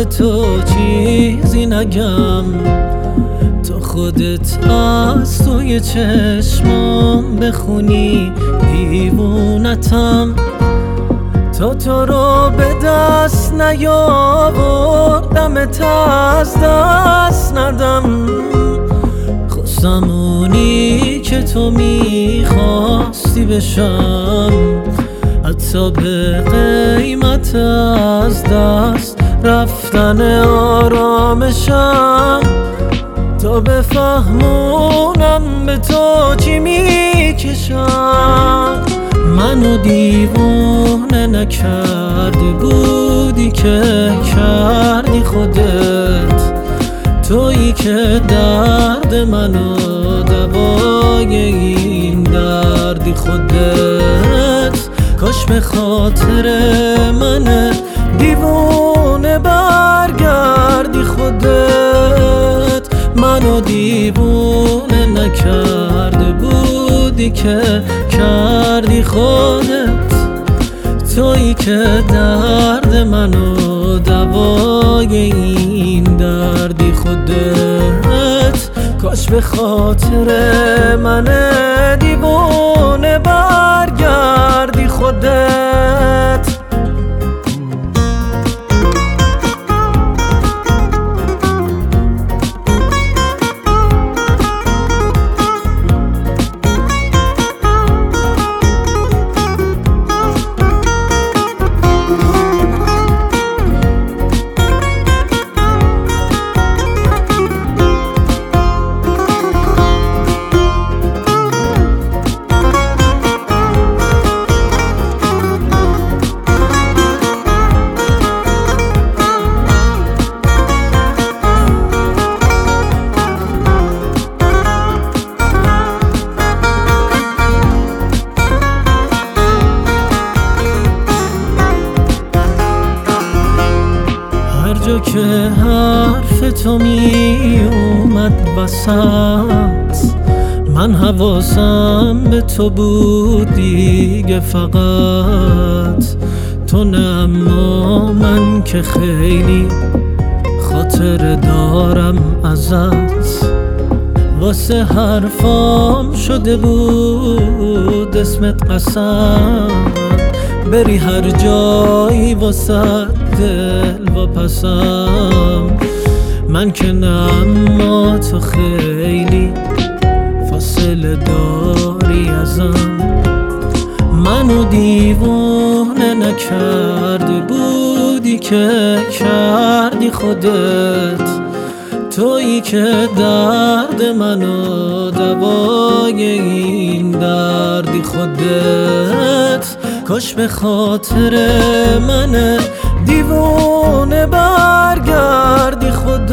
تو چیزی نگم، تو خودت از توی چشمام بخونی دیوونتم. تو رو به دست نیاوردمت از دست ندم، خواستم اونی که تو میخواستی بشم، حتی به قیمت از دست رفتن آرامشم. تا بفهمونم به تو چی میکشم، منو دیوونه نکرده بودی که کردی خودت، تویی که درد منو دوای این دردی خودت. کاش به خاطر من دیوونه برگردی خودت، منو دیوونه نکرده بودی که کردی خودت، تویی که درد منو دوای این دردی خودت. کاش به خاطر من دیوونه برگردی خودت. جا که حرف تو می اومد وسط، من حواسم به تو بود دیگه فقط تو نه، اما من که خیلی خاطر دارم ازت. واسه حرفام شده بود اسمت قسم، بری هر جایی واسه دل و پسم. من که نه، اما تو خیلی فاصله داری ازم، منو دیوونه نکرده بودی که کردی خودت، تویی که درد منو دوای این دردی خودت. کاش به خاطر من دیوونه برگردی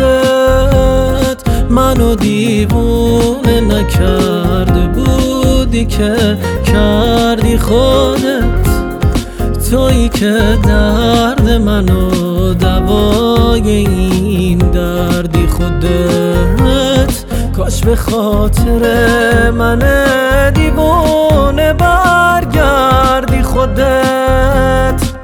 خودت، منو دیوونه نکرده بودی که کردی خودت، تویی که درد منو دوای این دردی خودت. کاش به خاطر من دیوونه برگردی خودت.